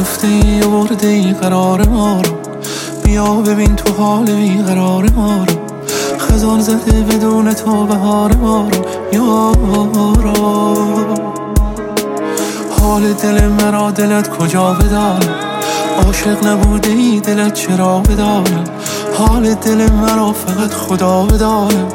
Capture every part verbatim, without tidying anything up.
گرفته ای و برده ای قرار ما رو. بیا ببین تو حال بیقرار ما رو. خزان زده بدون تو بهار ما رو یارا. حال دل مرا دلت کجا بدانم؟ عاشق نبوده ای دلت چرا بدانم؟ حال دل مرا فقط خدا بدانم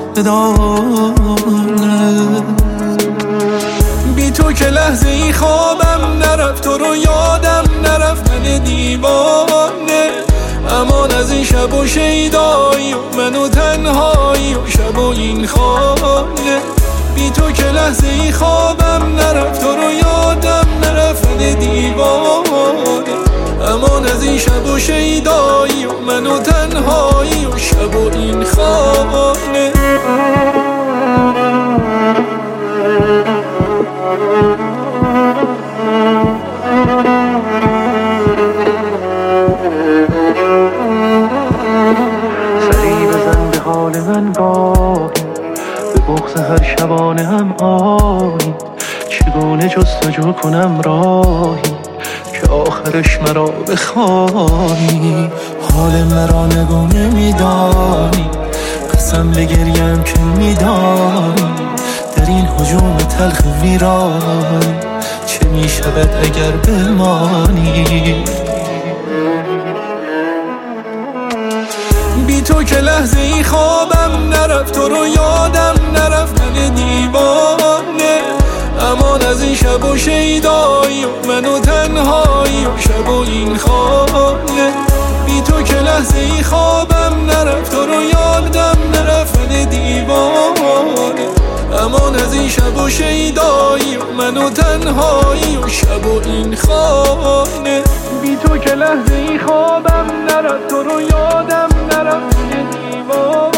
بدانم. بی تو که لحظه ای خوابم نرفت، تو رو یادم نرفت من دیوانه. امان از این شب و شیدایی و من و تنهایی و شب و این خانه. بی تو که لحظه ای خوابم نرفت، تو رو یادم نرفت من دیوانه. امان از این شب و شیدایی و من و تنهایی و شب و این خانه. سری بزن به حال من گاهی، به بغض هر شبانه هم آهی. چگونه جستجو کنم راهی که آخرش مرا بخوانی. حال مرا نگو نمیدانی، قسم بگریم که میدانی. در این هجوم تلخ ویران چه میشود اگر بمانی. بی تو که لحظه ای خوابم نرفت، تو رو یادم نرفت من دیوانه. امان از این شب و شیدایی و من و تنهایی و شب و این خانه. بی تو که لحظه ای خوابم نرفت، تو رو یادم نرفت من دیوانه. امان از این شب و شیدایی و من و تنهایی و شب و این خانه. بی تو که لحظه ای خوابم نرفت، تو رو یادم نرفت من دیوانه.